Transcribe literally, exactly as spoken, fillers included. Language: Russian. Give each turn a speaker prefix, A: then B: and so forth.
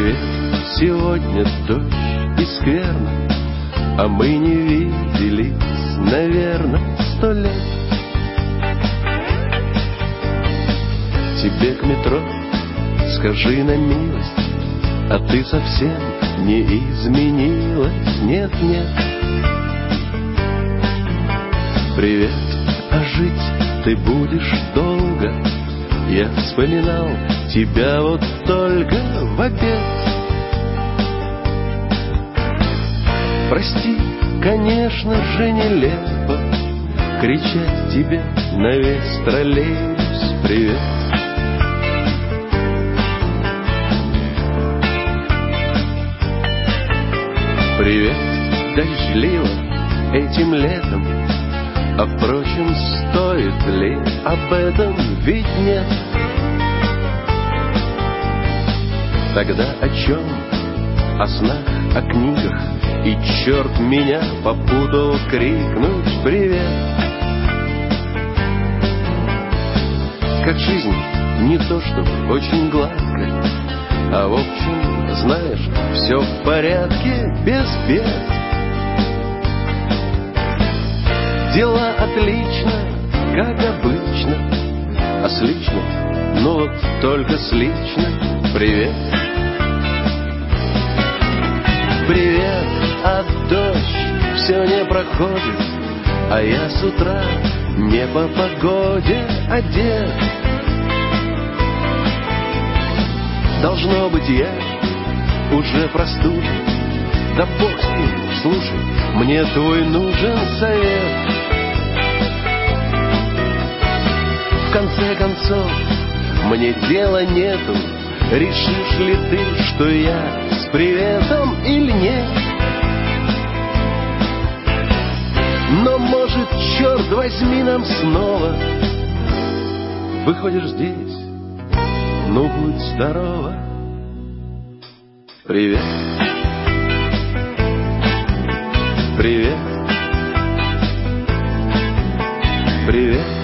A: Привет, сегодня дождь и скверно, а мы не виделись, наверное, сто лет. Тебе к метро, скажи на милость, а ты совсем не изменилась, нет-нет. Привет, а жить ты будешь долго, я вспоминал тебя вот только в обед. Прости, конечно же, нелепо кричать тебе на весь троллейбус привет. Привет, дождливо этим летом, а впрочем, стоит ли об этом, ведь нет. Тогда о чем? О снах, о книгах, и черт меня попутал крикнуть привет. Как жизнь не то чтобы очень гладко, а в общем, знаешь, все в порядке, без бед. Дела отлично, как обычно, а с личным, ну вот только с личным привет. Привет, а дождь все не проходит, а я с утра не по погоде одет. Должно быть, я уже простужен, да бог с ним, слушай, мне твой нужен совет. В конце концов, мне дела нету, решишь ли ты, что я с приветом или нет. Но может, черт возьми, нам снова выходишь здесь, ну будь здорова. Привет. Привет. Привет.